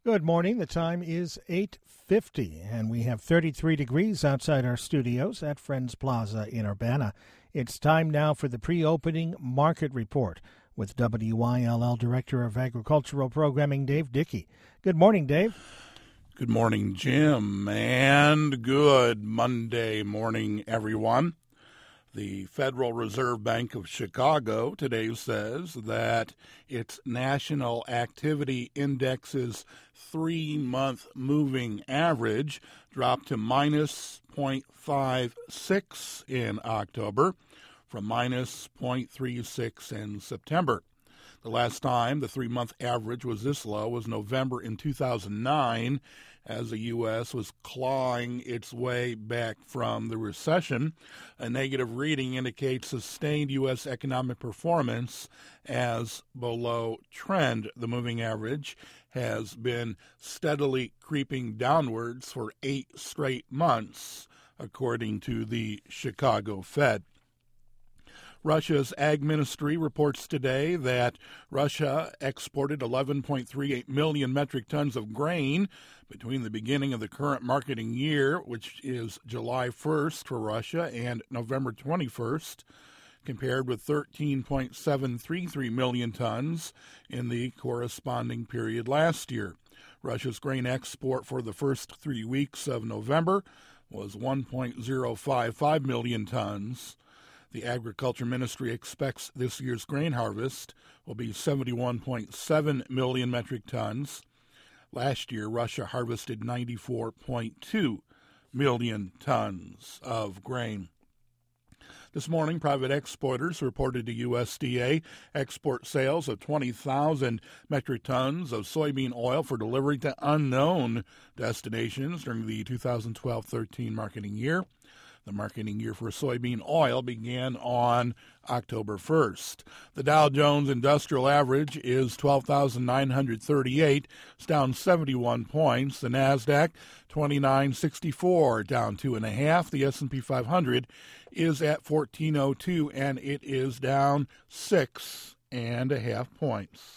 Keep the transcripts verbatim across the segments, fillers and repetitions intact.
Good morning. The time is eight fifty, and we have thirty-three degrees outside our studios at Friends Plaza in Urbana. It's time now for the pre-opening market report with W I L L Director of Agricultural Programming, Dave Dickey. Good morning, Dave. Good morning, Jim, and good Monday morning, everyone. The Federal Reserve Bank of Chicago today says that its National Activity Index's three-month moving average dropped to minus zero point five six in October from minus zero point three six in September. The last time the three-month average was this low was November in two thousand nine, as the U S was clawing its way back from the recession. A negative reading indicates sustained U S economic performance as below trend. The moving average has been steadily creeping downwards for eight straight months, according to the Chicago Fed. Russia's Ag Ministry reports today that Russia exported eleven point three eight million metric tons of grain between the beginning of the current marketing year, which is July first for Russia, and November twenty-first, compared with thirteen point seven three three million tons in the corresponding period last year. Russia's grain export for the first three weeks of November was one point zero five five million tons. The Agriculture Ministry expects this year's grain harvest will be seventy-one point seven million metric tons. Last year, Russia harvested ninety-four point two million tons of grain. This morning, private exporters reported to U S D A export sales of twenty thousand metric tons of soybean oil for delivery to unknown destinations during the two thousand twelve thirteen marketing year. The marketing year for soybean oil began on October first. The Dow Jones Industrial Average is twelve thousand nine hundred thirty-eight, it's down seventy-one points. The NASDAQ, twenty-nine sixty-four, down two and a half. The S and P five hundred is at fourteen oh two, and it is down six and a half points.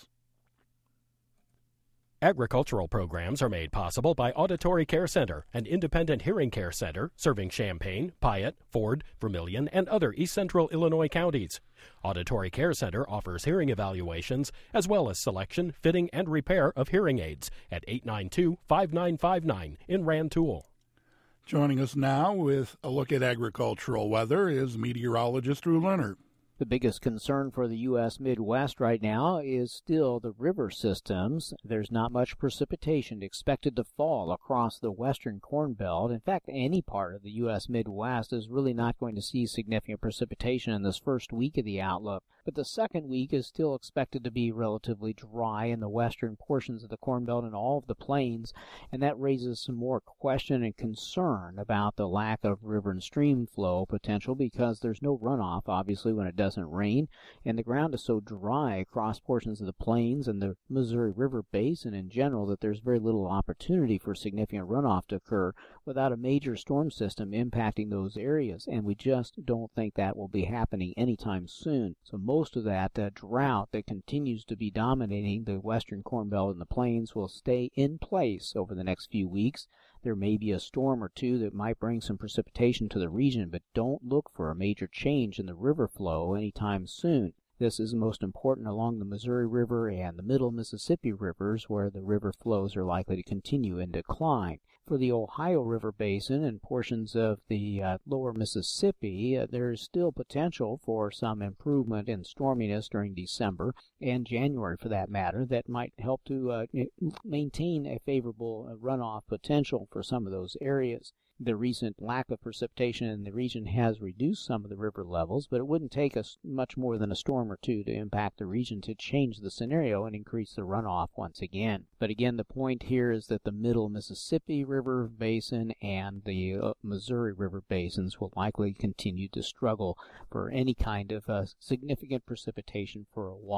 Agricultural programs are made possible by Auditory Care Center, an independent hearing care center serving Champaign, Piatt, Ford, Vermilion, and other East Central Illinois counties. Auditory Care Center offers hearing evaluations as well as selection, fitting, and repair of hearing aids at eight nine two, five nine five nine in Rantoul. Joining us now with a look at agricultural weather is meteorologist Drew Leonard. The biggest concern for the U S Midwest right now is still the river systems. There's not much precipitation expected to fall across the western Corn Belt. In fact, any part of the U S Midwest is really not going to see significant precipitation in this first week of the outlook. But the second week is still expected to be relatively dry in the western portions of the Corn Belt and all of the plains, and that raises some more question and concern about the lack of river and stream flow potential because there's no runoff, obviously, when it doesn't rain, and the ground is so dry across portions of the plains and the Missouri River Basin in general that there's very little opportunity for significant runoff to occur without a major storm system impacting those areas, and we just don't think that will be happening anytime soon. So most Most of that uh, drought that continues to be dominating the western Corn Belt and the plains will stay in place over the next few weeks. There may be a storm or two that might bring some precipitation to the region, but don't look for a major change in the river flow anytime soon. This is most important along the Missouri River and the Middle Mississippi rivers, where the river flows are likely to continue in decline. For the Ohio River Basin and portions of the uh, lower Mississippi, uh, there is still potential for some improvement in storminess during December and January, for that matter, that might help to uh, maintain a favorable uh, runoff potential for some of those areas. The recent lack of precipitation in the region has reduced some of the river levels, but it wouldn't take us much more than a storm or two to impact the region to change the scenario and increase the runoff once again. But again, the point here is that the Middle Mississippi River Basin and the uh, Missouri River Basins will likely continue to struggle for any kind of uh, significant precipitation for a while.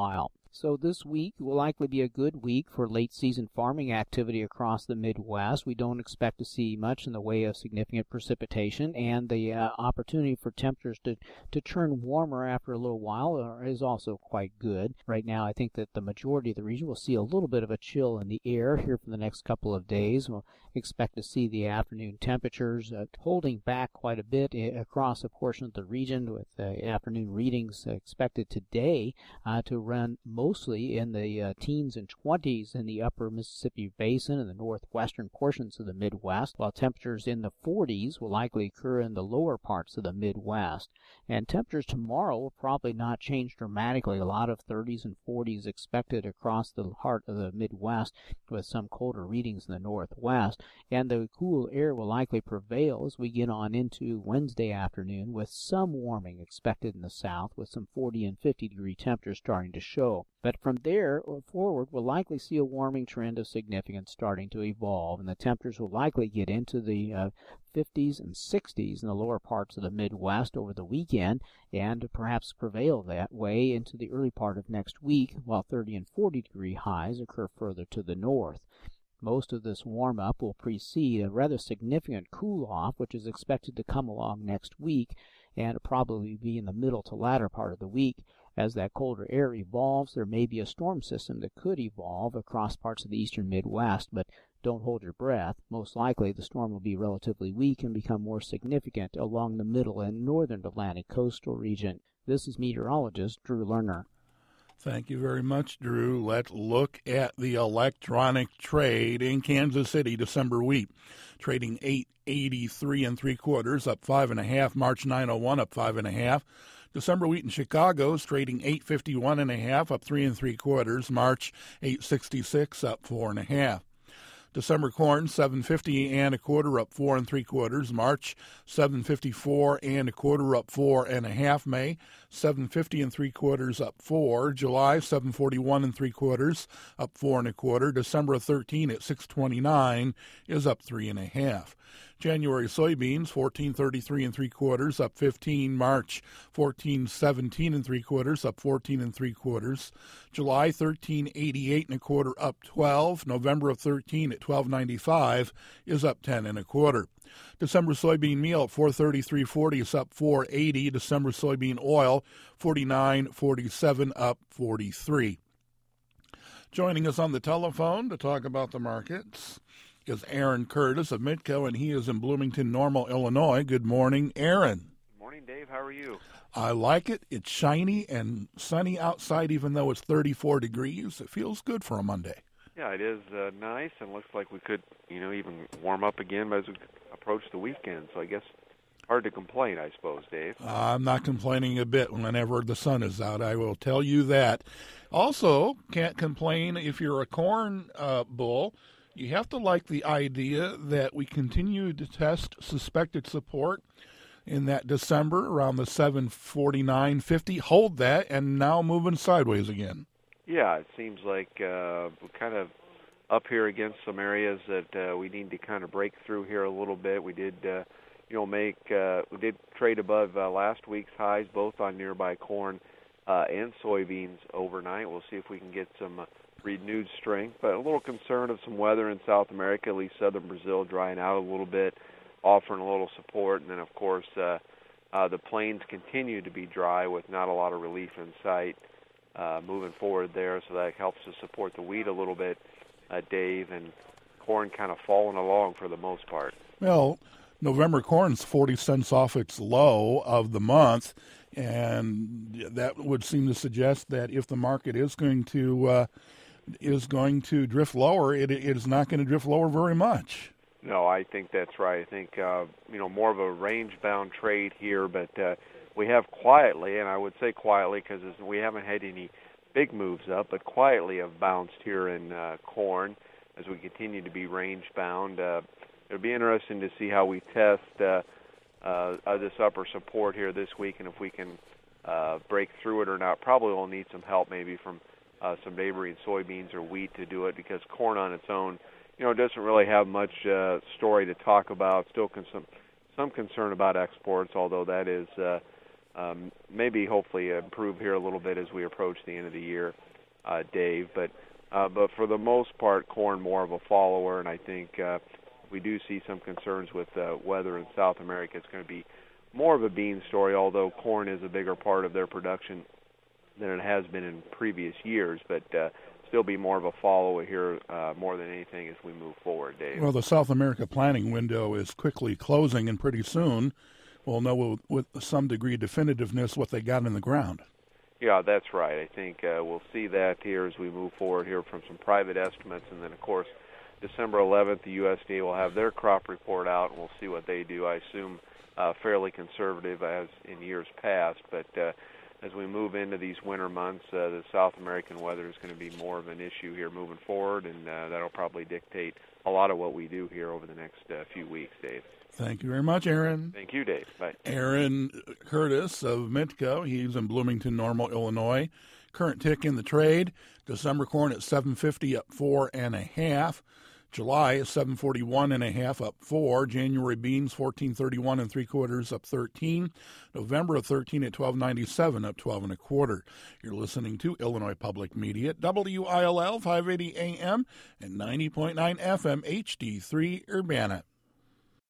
So this week will likely be a good week for late-season farming activity across the Midwest. We don't expect to see much in the way of significant precipitation, and the uh, opportunity for temperatures to, to turn warmer after a little while is also quite good. Right now, I think that the majority of the region will see a little bit of a chill in the air here for the next couple of days. We'll expect to see the afternoon temperatures uh, holding back quite a bit uh, across a portion of the region, with uh, afternoon readings expected today uh, to run mostly in the uh, teens and twenties in the upper Mississippi Basin and the northwestern portions of the Midwest, while temperatures in the forties will likely occur in the lower parts of the Midwest. And temperatures tomorrow will probably not change dramatically. A lot of thirties and forties expected across the heart of the Midwest, with some colder readings in the northwest. And the cool air will likely prevail as we get on into Wednesday afternoon, with some warming expected in the south, with some forty and fifty degree temperatures starting to show. But from there forward, we'll likely see a warming trend of significance starting to evolve, and the temperatures will likely get into the uh, fifties and sixties in the lower parts of the Midwest over the weekend, and perhaps prevail that way into the early part of next week, while thirty and forty degree highs occur further to the north. Most of this warm-up will precede a rather significant cool-off, which is expected to come along next week, and probably be in the middle to latter part of the week. As that colder air evolves, there may be a storm system that could evolve across parts of the eastern Midwest, but don't hold your breath. Most likely the storm will be relatively weak and become more significant along the middle and northern Atlantic coastal region. This is meteorologist Drew Lerner. Thank you very much, Drew. Let's look at the electronic trade in Kansas City December wheat, trading eight eighty-three and three quarters, up five and a half. March nine oh one, up five and a half. December wheat in Chicago is trading eight fifty-one and a half, up three and three quarters. March eight sixty-six, up four and a half. December corn, seven fifty and a quarter, up four and three quarters. March, seven fifty-four and a quarter, up four and a half. May, seven fifty and three quarters, up four. July, seven forty-one and three quarters, up four and a quarter. December thirteen at six twenty-nine is up three and a half. January soybeans, fourteen thirty-three and three quarters, up fifteen. March, fourteen seventeen and three quarters, up fourteen and three quarters. July, thirteen eighty-eight and a quarter, up twelve. November of thirteen at twelve ninety-five is up ten and a quarter. December soybean meal at four thirty-three forty is up four eighty. December soybean oil, forty-nine forty-seven, up forty-three. Joining us on the telephone to talk about the markets is Aaron Curtis of Midco, and he is in Bloomington Normal, Illinois. Good morning, Aaron. Good morning, Dave. How are you? I like it. It's shiny and sunny outside, even though it's thirty-four degrees. It feels good for a Monday. Yeah, it is uh, nice, and looks like we could, you know, even warm up again as we approach the weekend. So I guess hard to complain, I suppose, Dave. Uh, I'm not complaining a bit whenever the sun is out. I will tell you that. Also, can't complain if you're a corn uh, bull. You have to like the idea that we continue to test suspected support in that December around the seven forty-nine fifty. Hold that, and now moving sideways again. Yeah, it seems like uh, we're kind of up here against some areas that uh, we need to kind of break through here a little bit. We did, uh, you know, make uh, we did trade above uh, last week's highs, both on nearby corn uh, and soybeans overnight. We'll see if we can get some Uh, renewed strength, but a little concern of some weather in South America, at least southern Brazil, drying out a little bit, offering a little support. And then, of course, uh, uh, the plains continue to be dry with not a lot of relief in sight uh, moving forward there, so that helps to support the wheat a little bit, uh, Dave, and corn kind of falling along for the most part. Well, November corn's forty cents off its low of the month, and that would seem to suggest that if the market is going to uh, is going to drift lower, it, it is not going to drift lower very much. No, I think that's right. I think, uh, you know, more of a range-bound trade here, but uh, we have quietly, and I would say quietly because we haven't had any big moves up, but quietly have bounced here in uh, corn as we continue to be range-bound. Uh, it'll be interesting to see how we test uh, uh, this upper support here this week, and if we can uh, break through it or not. Probably will need some help maybe from Uh, some neighboring soybeans or wheat to do it, because corn on its own, you know, doesn't really have much uh, story to talk about. Still con- some, some concern about exports, although that is uh, um, maybe hopefully improve here a little bit as we approach the end of the year. uh, Dave. But uh, but for the most part, corn more of a follower, and I think uh, we do see some concerns with uh, weather in South America. It's going to be more of a bean story, although corn is a bigger part of their production than it has been in previous years. But uh, still be more of a follower here uh, more than anything as we move forward, Dave. Well, the South America planting window is quickly closing, and pretty soon we'll know with, with some degree of definitiveness what they got in the ground. Yeah, that's right. I think uh, we'll see that here as we move forward here from some private estimates, and then, of course, December eleventh, the U S D A will have their crop report out, and we'll see what they do. I assume uh, fairly conservative as in years past, but uh, as we move into these winter months, uh, the South American weather is going to be more of an issue here moving forward, and uh, that'll probably dictate a lot of what we do here over the next uh, few weeks, Dave. Thank you very much, Aaron. Thank you, Dave. Bye. Aaron Curtis of Mitco. He's in Bloomington Normal, Illinois. Current tick in the trade. December corn at seven fifty, up four and a half. July is seven forty-one and a half, up four. January beans fourteen thirty-one and three quarters, up thirteen. November of thirteen at twelve ninety-seven, up twelve and a quarter. You're listening to Illinois Public Media, W I L L five eighty A M and ninety point nine F M H D three Urbana.